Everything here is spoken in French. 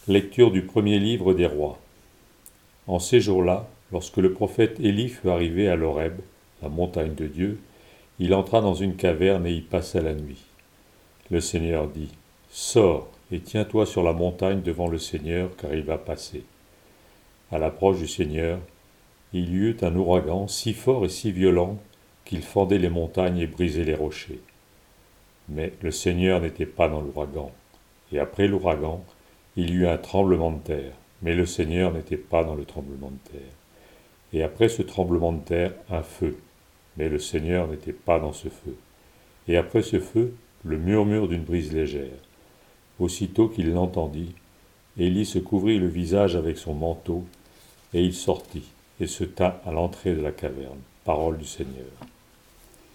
Lecture du premier livre des rois. En ces jours-là, lorsque le prophète Élie fut arrivé à l'Horeb, la montagne de Dieu, il entra dans une caverne et y passa la nuit. Le Seigneur dit : « Sors et tiens-toi sur la montagne devant le Seigneur, car il va passer. » À l'approche du Seigneur, il y eut un ouragan si fort et si violent qu'il fendait les montagnes et brisait les rochers. Mais le Seigneur n'était pas dans l'ouragan. Et après l'ouragan, il y eut un tremblement de terre, mais le Seigneur n'était pas dans le tremblement de terre. Et après ce tremblement de terre, un feu, mais le Seigneur n'était pas dans ce feu. Et après ce feu, le murmure d'une brise légère. Aussitôt qu'il l'entendit, Élie se couvrit le visage avec son manteau, et il sortit, et se tint à l'entrée de la caverne. Parole du Seigneur.